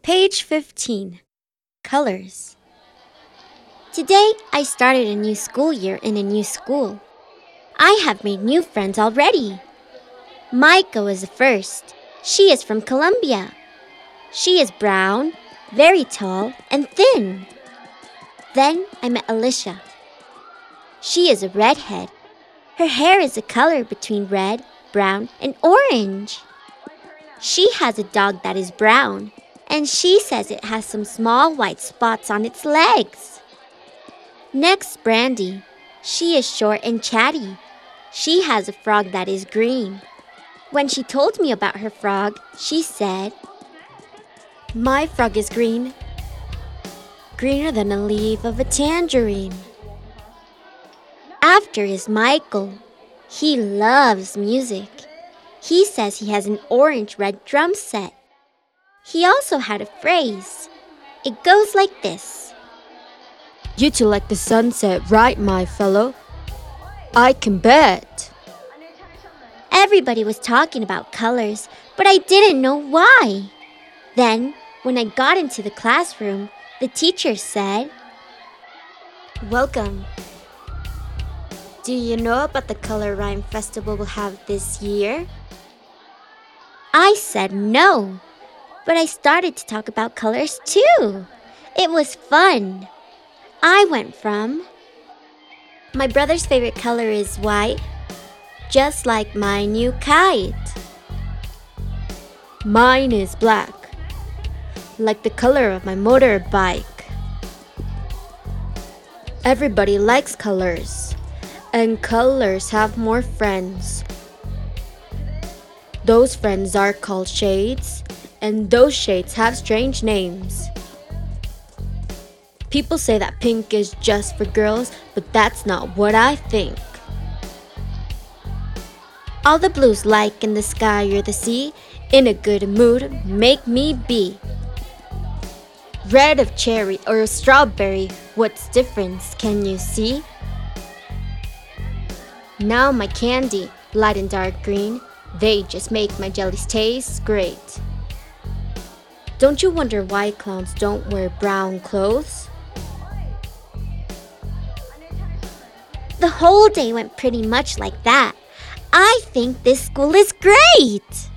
Page 15. Colors. Today, I started a new school year in a new school. I have made new friends already. Maiko is the first. She is from Colombia. She is brown, very tall, and thin. Then I met Alicia. She is a redhead. Her hair is a color between red, brown, and orange. She has a dog that is brown, and she says it has some small white spots on its legs. Next, Brandy. She is short and chatty. She has a frog that is green. When she told me about her frog, she said, "My frog is green, greener than a leaf of a tangerine." After is Michael. He loves music. He says he has an orange-red drum set. He also had a phrase. It goes like this. "You two like the sunset, right, my fellow? I can bet." Everybody was talking about colors, but I didn't know why. Then, when I got into the classroom, the teacher said, "Welcome. Do you know about the Color Rhyme Festival we'll have this year?" I said no, but I started to talk about colors too. It was fun. I went from, "My brother's favorite color is white, just like my new kite. Mine is black, like the color of my motorbike. Everybody likes colors, and colors have more friends. Those friends are called shades, and those shades have strange names. People say that pink is just for girls, but that's not what I think. All the blues like in the sky or the sea, in a good mood make me be. Red of cherry or a strawberry, what's difference can you see? Now my candy, light and dark green, they just make my jellies taste great. Don't you wonder why clowns don't wear brown clothes?" The whole day went pretty much like that. I think this school is great.